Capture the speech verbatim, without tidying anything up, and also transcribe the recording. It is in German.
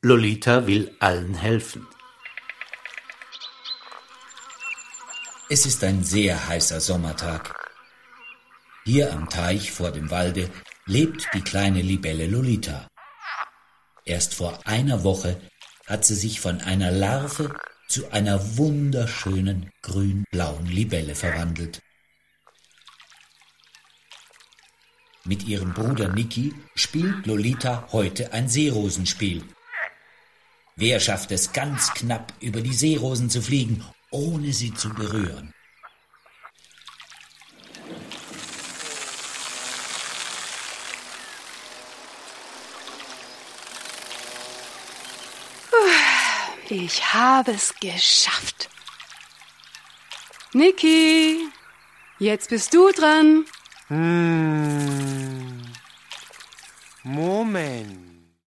Lolita will allen helfen. Es ist ein sehr heißer Sommertag. Hier am Teich vor dem Walde lebt die kleine Libelle Lolita. Erst vor einer Woche hat sie sich von einer Larve zu einer wunderschönen grün-blauen Libelle verwandelt. Mit ihrem Bruder Niki spielt Lolita heute ein Seerosenspiel. Wer schafft es ganz knapp, über die Seerosen zu fliegen, ohne sie zu berühren? Ich habe es geschafft. Niki, jetzt bist du dran. Hm. Moment.